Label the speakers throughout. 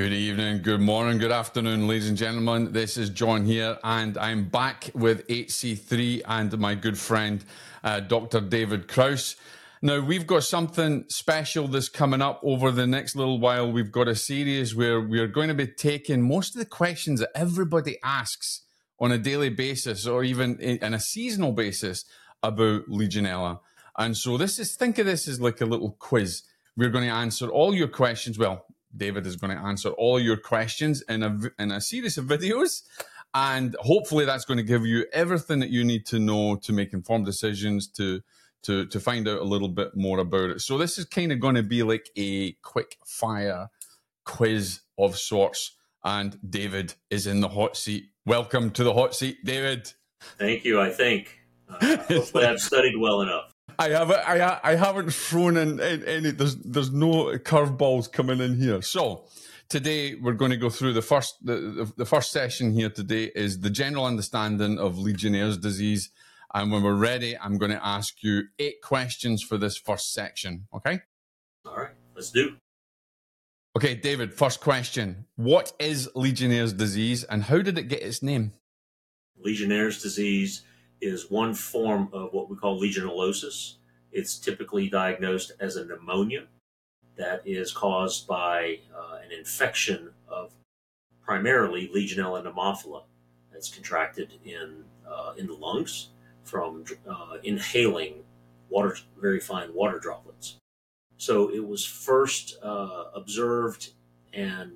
Speaker 1: Good evening, good morning, good afternoon, ladies and gentlemen. This is John here, and I'm back with HC3 and my good friend, Dr. David Krause. Now, we've got something special that's coming up over the next little while. We've got a series where we're going to be taking most of the questions that everybody asks on a daily basis or even in a seasonal basis about Legionella. And so think of this as like a little quiz. We're going to answer all your questions. Well, David is going to answer all your questions in a series of videos, and hopefully that's going to give you everything that you need to know to make informed decisions, to find out a little bit more about it. So this is kind of going to be like a quick fire quiz of sorts, and David is in the hot seat. Welcome to the hot seat, David.
Speaker 2: Thank you. I think hopefully I've studied well enough.
Speaker 1: I haven't thrown in any. There's no curveballs coming in here. So today we're going to go through the first session here. Today is the general understanding of Legionnaire's disease, and when we're ready, I'm going to ask you 8 questions for this first section. Okay?
Speaker 2: All right, let's do.
Speaker 1: Okay, David. First question: what is Legionnaire's disease, and how did it get its name?
Speaker 2: Legionnaire's disease is one form of what we call legionellosis. It's typically diagnosed as a pneumonia that is caused by an infection of primarily Legionella pneumophila that's contracted in the lungs from inhaling very fine water droplets. So it was first observed and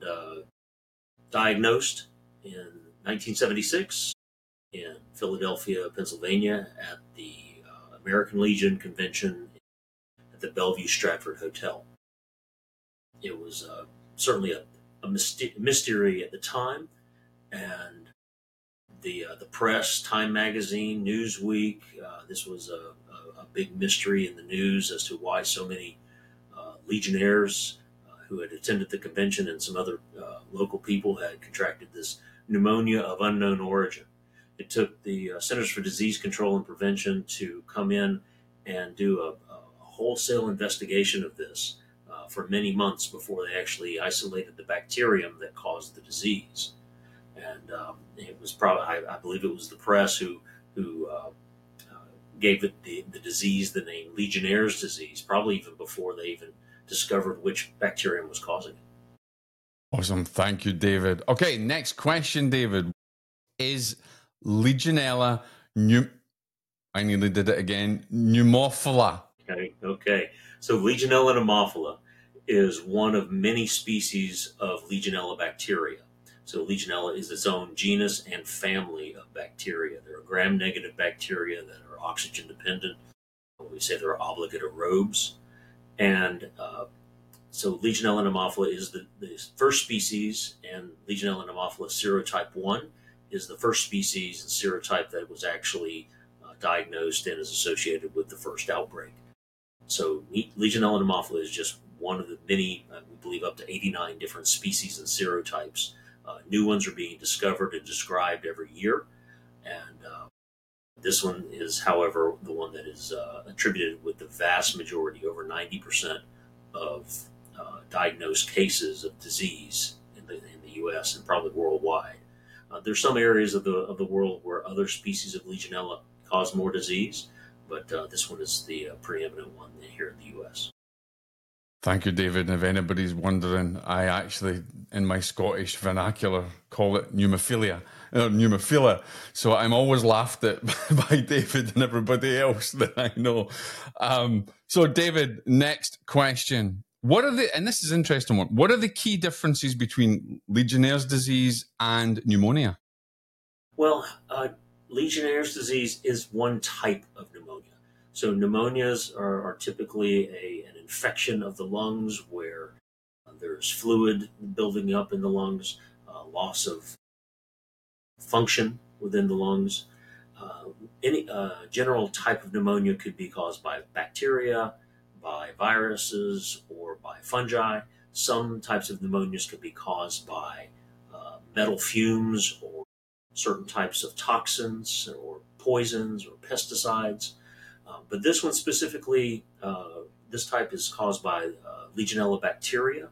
Speaker 2: diagnosed in 1976 in Philadelphia, Pennsylvania, at the American Legion Convention at the Bellevue Stratford Hotel. It was certainly a mystery at the time, and the press, Time Magazine, Newsweek, this was a big mystery in the news as to why so many Legionnaires who had attended the convention and some other local people had contracted this pneumonia of unknown origin. It took the Centers for Disease Control and Prevention to come in and do a wholesale investigation of this for many months before they actually isolated the bacterium that caused the disease. And it was probably, I believe it was the press who gave it the disease the name Legionnaire's disease, probably even before they even discovered which bacterium was causing it.
Speaker 1: Awesome. Thank you, David. Okay, next question, David. Is Legionella I nearly did it again. Pneumophila.
Speaker 2: Okay. So Legionella pneumophila is one of many species of Legionella bacteria. So Legionella is its own genus and family of bacteria. There are gram-negative bacteria that are oxygen dependent. We say they're obligate aerobes. And so Legionella pneumophila is the first species, and Legionella pneumophila serotype 1 is the first species and serotype that was actually diagnosed and is associated with the first outbreak. So Legionella pneumophila is just one of the many, we believe up to 89 different species and serotypes. New ones are being discovered and described every year. And this one is, however, the one that is attributed with the vast majority, over 90% of diagnosed cases of disease in the U.S. and probably worldwide. There's some areas of the world where other species of Legionella cause more disease, but this one is the preeminent one here in the U.S.
Speaker 1: Thank you, David. And if anybody's wondering, I actually, in my Scottish vernacular, call it pneumophilia. So I'm always laughed at by David and everybody else that I know. So David, next question. And this is an interesting one, what are the key differences between Legionnaire's disease and pneumonia?
Speaker 2: Well, Legionnaire's disease is one type of pneumonia. So pneumonias are typically an infection of the lungs where there's fluid building up in the lungs, loss of function within the lungs. Any general type of pneumonia could be caused by bacteria, by viruses, or by fungi. Some types of pneumonias can be caused by metal fumes or certain types of toxins or poisons or pesticides. But this one specifically, this type is caused by Legionella bacteria,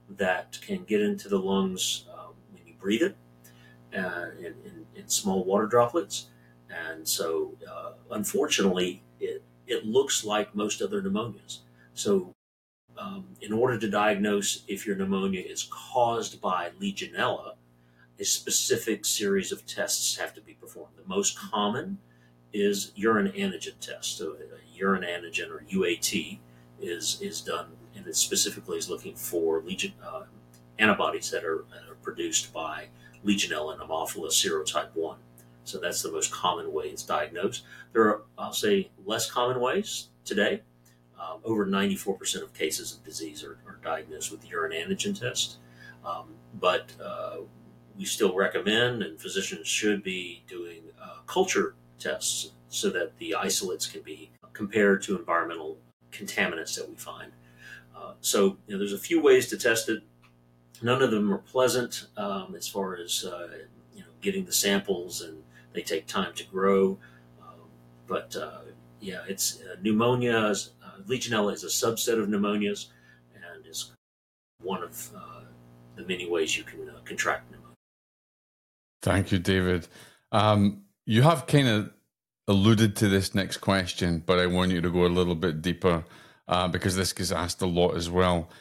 Speaker 2: that can get into the lungs when you breathe it in small water droplets. And so, unfortunately, it looks like most other pneumonias. So, in order to diagnose if your pneumonia is caused by Legionella, a specific series of tests have to be performed. The most common is urine antigen test. So a urine antigen, or UAT, is done, and it specifically is looking for antibodies that are produced by Legionella pneumophila serotype 1. So that's the most common way it's diagnosed. There are, I'll say, less common ways today. Over 94% of cases of disease are diagnosed with the urine antigen test. But we still recommend, and physicians should be doing culture tests so that the isolates can be compared to environmental contaminants that we find. So there's a few ways to test it. None of them are pleasant as far as getting the samples, and they take time to grow. But it's pneumonia. Legionella is a subset of pneumonias, and is one of the many ways you can contract pneumonia.
Speaker 1: Thank you, David. You have kind of alluded to this next question, but I want you to go a little bit deeper because this gets asked a lot as well.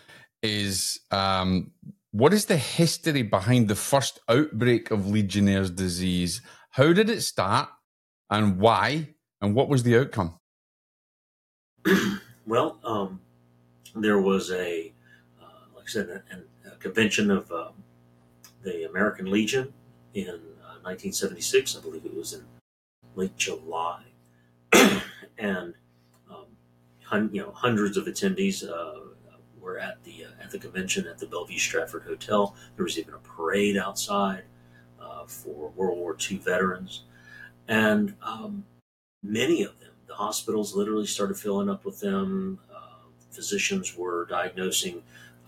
Speaker 1: What is the history behind the first outbreak of Legionnaire's disease? How did it start, and why, and what was the outcome?
Speaker 2: Well, there was like I said, a convention of the American Legion in 1976. I believe it was in late July, and hundreds of attendees were at the convention at the Bellevue Stratford Hotel. There was even a parade outside for World War II veterans, and many of them, the hospitals literally started filling up with them. Physicians were diagnosing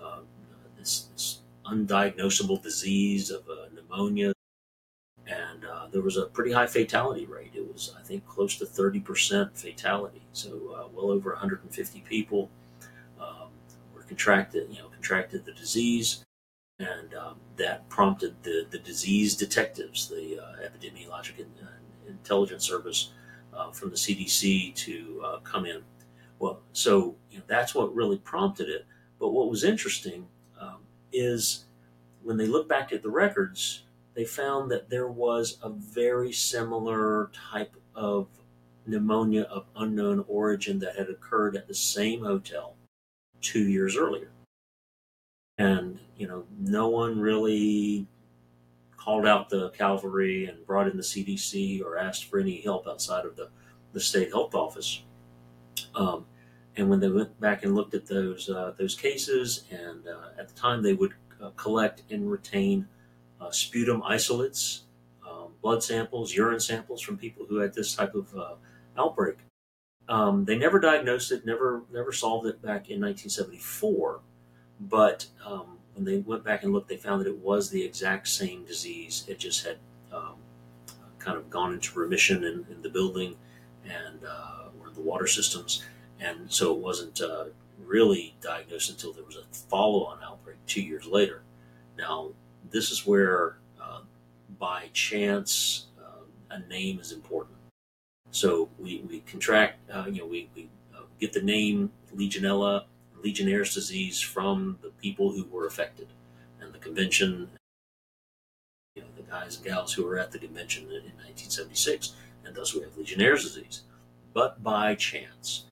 Speaker 2: this undiagnosable disease of pneumonia, and there was a pretty high fatality rate. It was, I think, close to 30% fatality. So well over 150 people were contracted the disease, and that prompted the disease detectives, the Epidemiologic Intelligence Service from the CDC to come in. Well, so that's what really prompted it. But what was interesting is when they looked back at the records, they found that there was a very similar type of pneumonia of unknown origin that had occurred at the same hotel 2 years earlier. And, no one really called out the cavalry and brought in the CDC or asked for any help outside of the state health office. And when they went back and looked at those cases, and at the time they would collect and retain sputum isolates, blood samples, urine samples from people who had this type of outbreak. They never diagnosed it, never solved it back in 1974. But when they went back and looked, they found that it was the exact same disease. It just had kind of gone into remission in the building and or the water systems. And so it wasn't really diagnosed until there was a follow-on outbreak 2 years later. Now, this is where, by chance, a name is important. So we contract, we get the name Legionella, Legionnaire's disease from the people who were affected. And the convention, the guys and gals who were at the convention in 1976, and thus we have Legionnaire's disease. But by chance,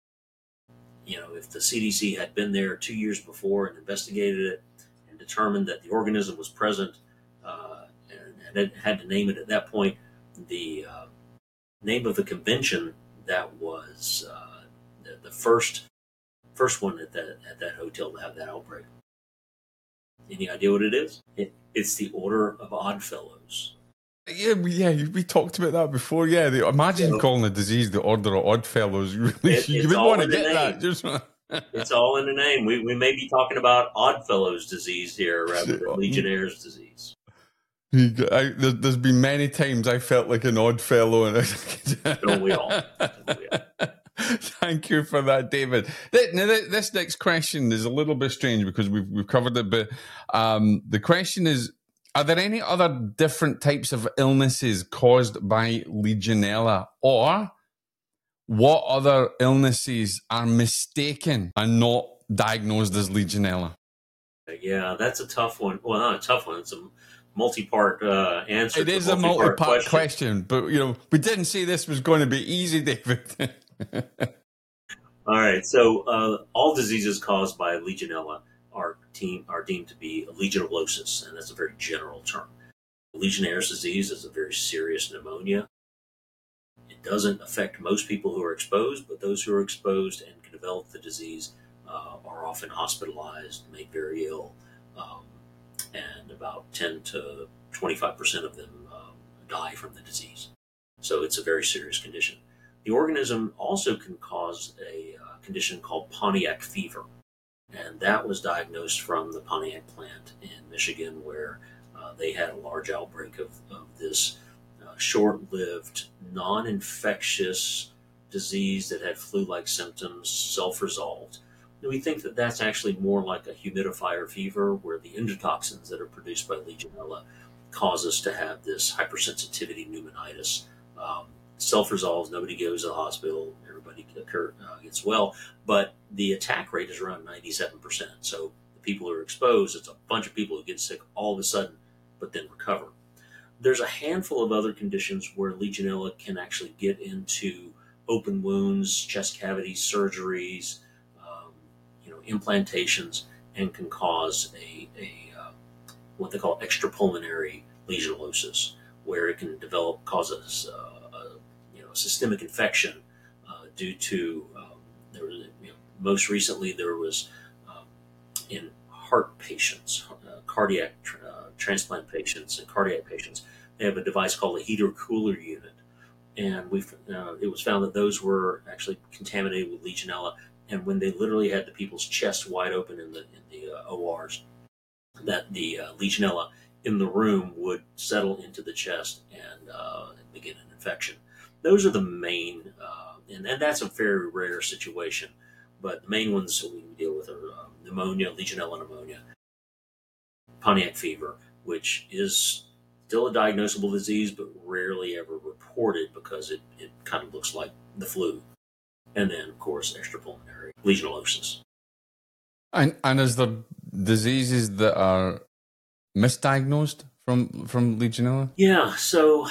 Speaker 2: if the CDC had been there 2 years before and investigated it and determined that the organism was present and had to name it at that point, the name of the convention that was the first one at that hotel to have that outbreak. Any idea what it is? It's the Order of Oddfellows.
Speaker 1: Yeah, we talked about that before. Yeah, imagine calling the disease the Order of Oddfellows. You would want to get that.
Speaker 2: It's all in the name. We may be talking about Oddfellows disease here rather than Legionnaire's disease.
Speaker 1: There's been many times I felt like an odd fellow.
Speaker 2: Don't we all?
Speaker 1: Thank you for that, David. Now, this next question is a little bit strange because we've covered it, but the question is, are there any other different types of illnesses caused by Legionella, or what other illnesses are mistaken and not diagnosed as Legionella?
Speaker 2: Yeah, that's a tough one. Well, not a tough one. It's a multi-part answer.
Speaker 1: It is a multi-part question, but we didn't say this was going to be easy, David.
Speaker 2: All right. So all diseases caused by Legionella are deemed to be legionellosis, and that's a very general term. Legionnaire's disease is a very serious pneumonia. It doesn't affect most people who are exposed, but those who are exposed and can develop the disease are often hospitalized, made very ill, and about 10 to 25% of them die from the disease. So it's a very serious condition. The organism also can cause a condition called Pontiac fever, and that was diagnosed from the Pontiac plant in Michigan, where they had a large outbreak of this short-lived, non-infectious disease that had flu-like symptoms, self-resolved. We think that that's actually more like a humidifier fever, where the endotoxins that are produced by Legionella cause us to have this hypersensitivity pneumonitis. Self-resolves, nobody goes to the hospital, everybody gets well, but the attack rate is around 97%. So the people who are exposed, it's a bunch of people who get sick all of a sudden, but then recover. There's a handful of other conditions where Legionella can actually get into open wounds, chest cavities, surgeries, implantations, and can cause a what they call extrapulmonary legionellosis, where it can causes a systemic infection due to most recently there was in heart patients, cardiac transplant patients, and cardiac patients. They have a device called a heater cooler unit, and it was found that those were actually contaminated with Legionella. And when they literally had the people's chests wide open in the ORs, that the Legionella in the room would settle into the chest and begin an infection. Those are the main, and that's a very rare situation. But the main ones that we deal with are pneumonia, Legionella pneumonia, Pontiac fever, which is still a diagnosable disease, but rarely ever reported because it kind of looks like the flu. And then, of course, extrapulmonary legionellosis.
Speaker 1: And is there diseases that are misdiagnosed from Legionella?
Speaker 2: Yeah, so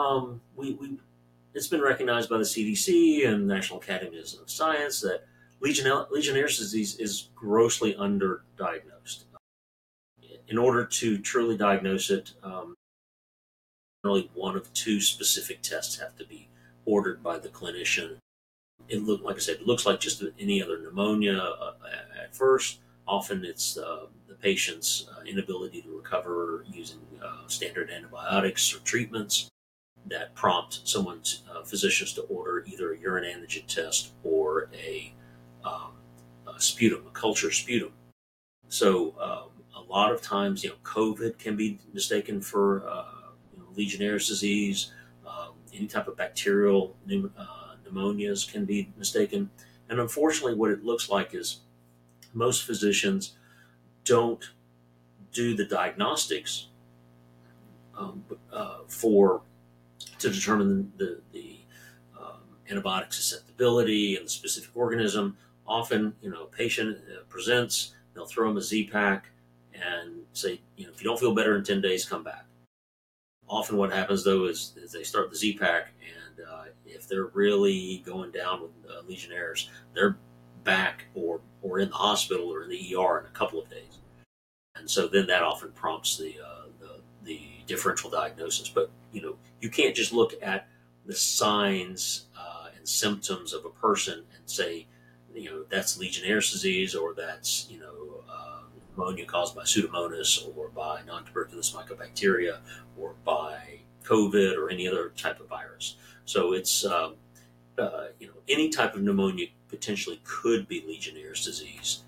Speaker 2: it's been recognized by the CDC and National Academies of Science that Legionnaire's disease is grossly underdiagnosed. In order to truly diagnose it, only one of two specific tests have to be ordered by the clinician. Like I said, it looks like just any other pneumonia at first. Often it's the patient's inability to recover using standard antibiotics or treatments that prompt physicians to order either a urine antigen test or a sputum, a culture sputum. So a lot of times, COVID can be mistaken for Legionnaire's disease. Any type of bacterial pneumonias can be mistaken. And unfortunately, what it looks like is most physicians don't do the diagnostics to determine the antibiotic susceptibility and the specific organism. Often, a patient presents, they'll throw them a Z-Pack and say, if you don't feel better in 10 days, come back. Often what happens, though, is they start the Z-Pack, and if they're really going down with Legionnaires, they're back or in the hospital or in the ER in a couple of days. And so then that often prompts the differential diagnosis. But, you can't just look at the signs and symptoms of a person and say, that's Legionnaire's disease, or that's, pneumonia caused by Pseudomonas or by non-tuberculous mycobacteria or by COVID or any other type of virus. So it's, any type of pneumonia potentially could be Legionnaire's disease.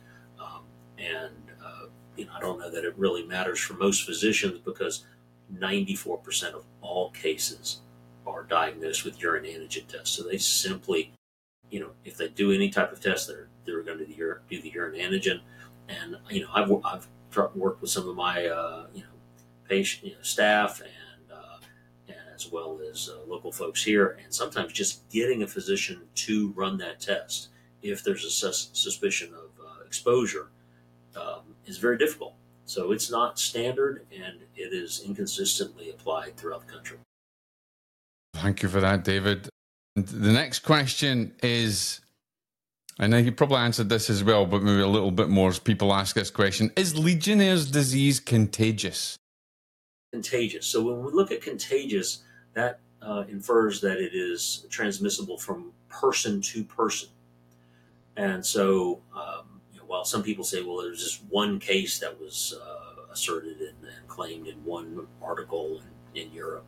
Speaker 2: I don't know that it really matters for most physicians because 94% of all cases are diagnosed with urine antigen tests. So they simply if they do any type of test, they're going to do the urine antigen. And I've worked with some of my patient staff and as well as local folks here, and sometimes just getting a physician to run that test if there's a suspicion of exposure is very difficult. So it's not standard, and it is inconsistently applied throughout the country.
Speaker 1: Thank you for that, David. The next question is, I know you probably answered this as well, but maybe a little bit more as people ask this question. Is Legionnaire's disease contagious?
Speaker 2: Contagious. So when we look at contagious, that infers that it is transmissible from person to person. And so while some people say, well, there's just one case that was asserted and claimed in one article in Europe,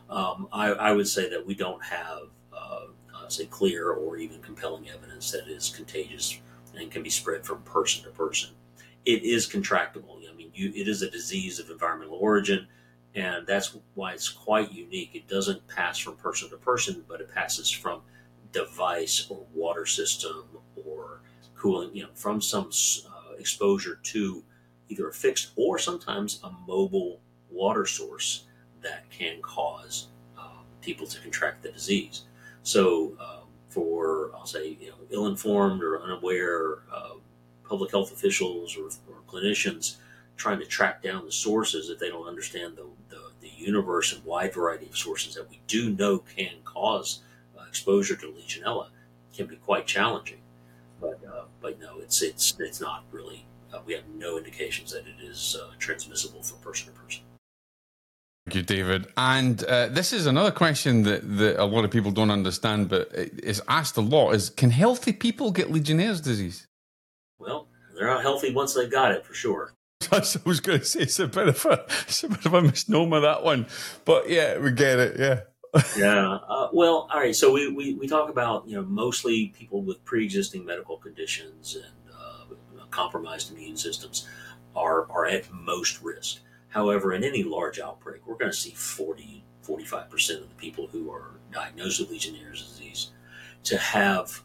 Speaker 2: I would say that we don't have, say, clear or even compelling evidence that it is contagious and can be spread from person to person. It is contractable. I mean, it is a disease of environmental origin, and that's why it's quite unique. It doesn't pass from person to person, but it passes from device or water system or cooling, from some exposure to either a fixed or sometimes a mobile water source that can cause people to contract the disease. So for, I'll say, ill-informed or unaware public health officials or clinicians trying to track down the sources, if they don't understand the universe and wide variety of sources that we do know can cause exposure to Legionella, can be quite challenging. But no, it's not really. We have no indications that it is transmissible from person to person.
Speaker 1: Thank you, David. And this is another question that a lot of people don't understand, but it's asked a lot: is can healthy people get Legionnaire's disease?
Speaker 2: Well, they're not healthy once they've got it, for sure.
Speaker 1: That's what I was going to say. It's a bit of a misnomer, that one. But yeah, we get it. Yeah.
Speaker 2: Yeah. Well, all right. So we talk about, mostly people with pre-existing medical conditions and compromised immune systems are at most risk. However, in any large outbreak, we're going to see 45% of the people who are diagnosed with Legionnaire's disease to have,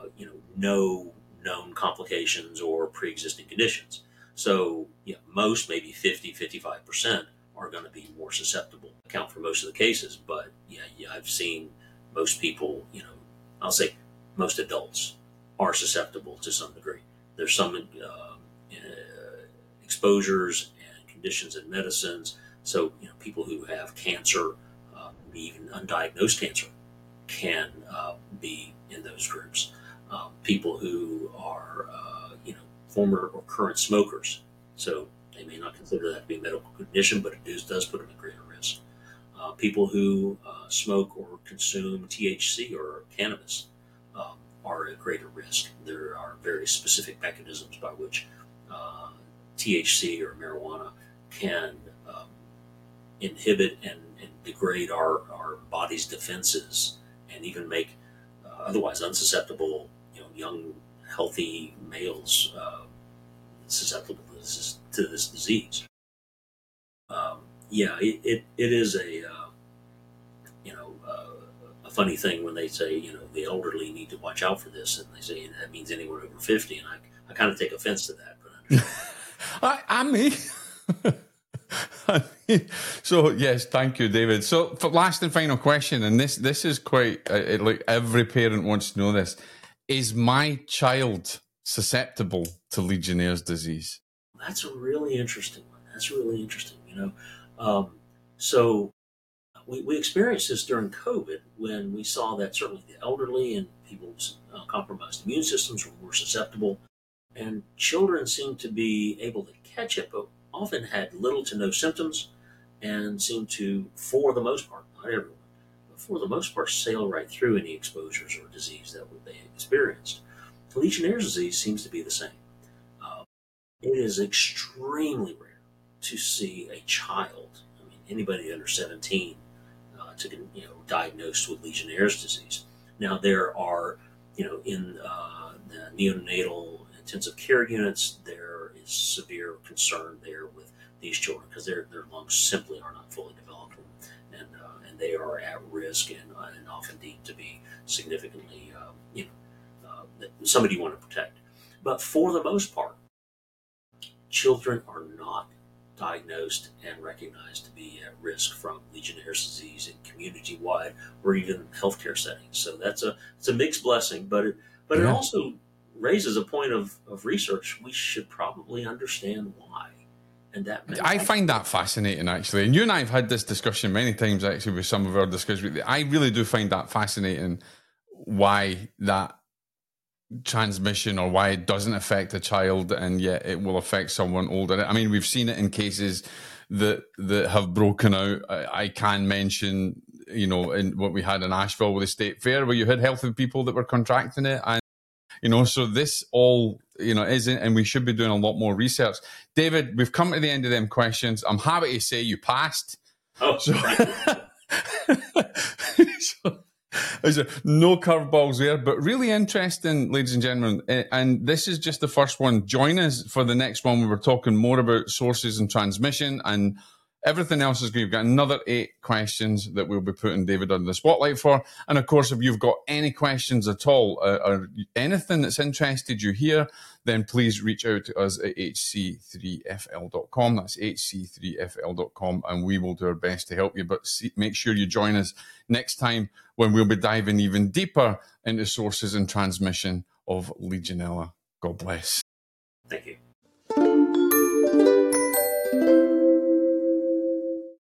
Speaker 2: no known complications or pre-existing conditions. So, most, maybe 55% are going to be more susceptible. Account for most of the cases, but I've seen most people, I'll say most adults are susceptible to some degree. There's some exposures and conditions in medicines. So, people who have cancer, even undiagnosed cancer, can be in those groups. People who are, former or current smokers. So they may not consider that to be a medical condition, but it does put them at greater risk. People who smoke or consume THC or cannabis are at greater risk. There are very specific mechanisms by which THC or marijuana can inhibit and degrade our body's defenses and even make otherwise unsusceptible, young, healthy males susceptible to this disease. It is a funny thing when they say, the elderly need to watch out for this, and they say that means anyone over 50, and I kind of take offense to that. But
Speaker 1: I mean, so yes, thank you, David. So for last and final question, and this is quite like every parent wants to know this: is my child susceptible to Legionnaire's disease?
Speaker 2: That's a really interesting one. That's really interesting. So we experienced this during COVID when we saw that certainly the elderly and people with compromised immune systems were more susceptible, and children seemed to be able to catch it, but often had little to no symptoms and seemed to, for the most part, not everyone, but for the most part, sail right through any exposures or disease that they experienced. Legionnaire's disease seems to be the same. It is extremely rare to see a child, anybody under 17, diagnosed with Legionnaire's disease. Now there are, in the neonatal intensive care units, there is severe concern there with these children because their lungs simply are not fully developed, and they are at risk and often deemed to be significantly, somebody you want to protect. But for the most part, children are not diagnosed and recognized to be at risk from Legionnaire's disease in community-wide or even healthcare settings. So it's a mixed blessing, but it also raises a point of research. We should probably understand why. And that
Speaker 1: I find that fascinating, actually. And you and I have had this discussion many times, actually, with some of our discussions. I really do find that fascinating, why that transmission or why it doesn't affect a child and yet it will affect someone older. I mean, we've seen it in cases that have broken out. I can mention, in what we had in Asheville with the State Fair, where you had healthy people that were contracting it. And, so this all, isn't, and we should be doing a lot more research. David, we've come to the end of them questions. I'm happy to say you passed.
Speaker 2: Oh,
Speaker 1: so, there's no curveballs there, but really interesting, ladies and gentlemen. And this is just the first one. Join us for the next one. We were talking more about sources and transmission, and everything else is good. We've got another 8 questions that we'll be putting David under the spotlight for. And of course, if you've got any questions at all or anything that's interested you here, then please reach out to us at hc3fl.com. That's hc3fl.com, and we will do our best to help you. But make sure you join us next time when we'll be diving even deeper into sources and transmission of Legionella. God bless.
Speaker 2: Thank you.